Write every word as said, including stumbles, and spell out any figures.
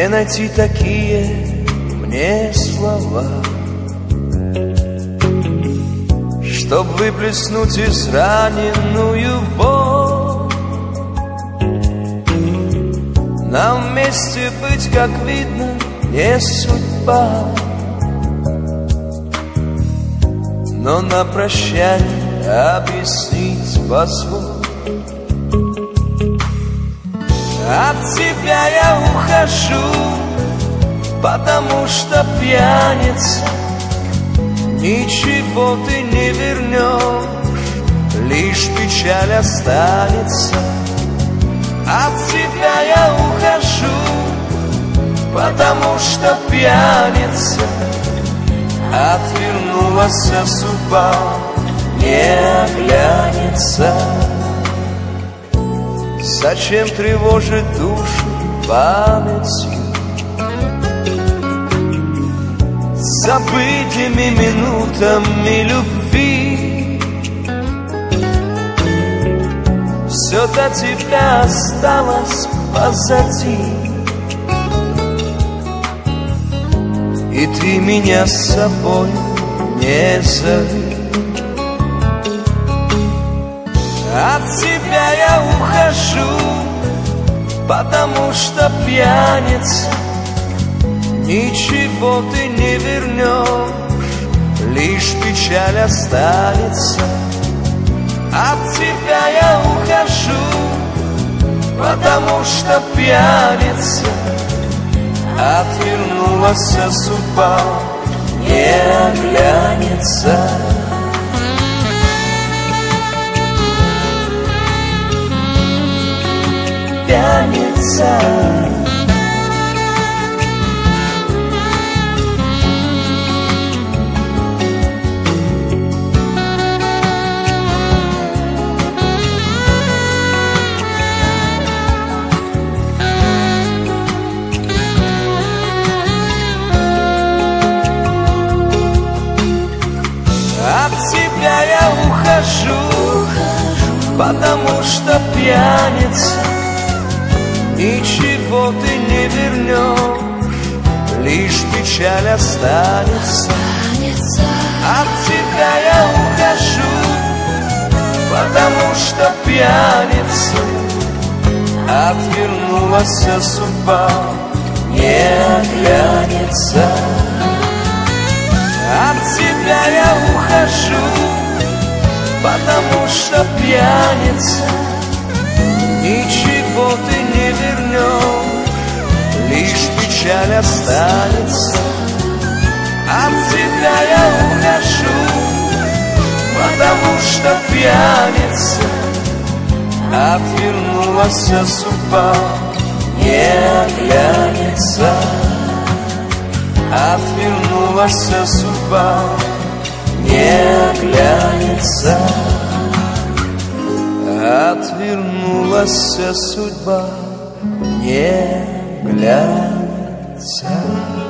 Где найти такие мне слова, чтоб выплеснуть израненную боль? Нам вместе быть, как видно, не судьба, но на прощание объяснить позволь. От тебя я ухожу, потому что пьяница. Ничего ты не вернешь, лишь печаль останется. От тебя я ухожу, потому что пьяница. Отвернулась судьба, не оглянется. Зачем тревожить душу памятью, забытыми минутами любви? Все до тебя осталось позади, и ты меня с собой не зови. От тебя я ухожу, потому что пьяница. Ничего ты не вернешь, лишь печаль останется. От тебя я ухожу, потому что пьяница. Отвернулась судьба, не оглянется. Пьяница. От тебя я ухожу, потому что пьяница. Ничего ты не вернешь, лишь печаль останется. От тебя я ухожу, потому что пьяница. Отвернулась судьба, не оглянется. От тебя я ухожу, потому что пьяница. Ничего ты не вернешь, лишь печаль останется. От тебя я ухожу, потому что пьяница. Отвернулась судьба, не оглянется. Отвернулась судьба, не оглянется. Отвернулась судьба, не глянется.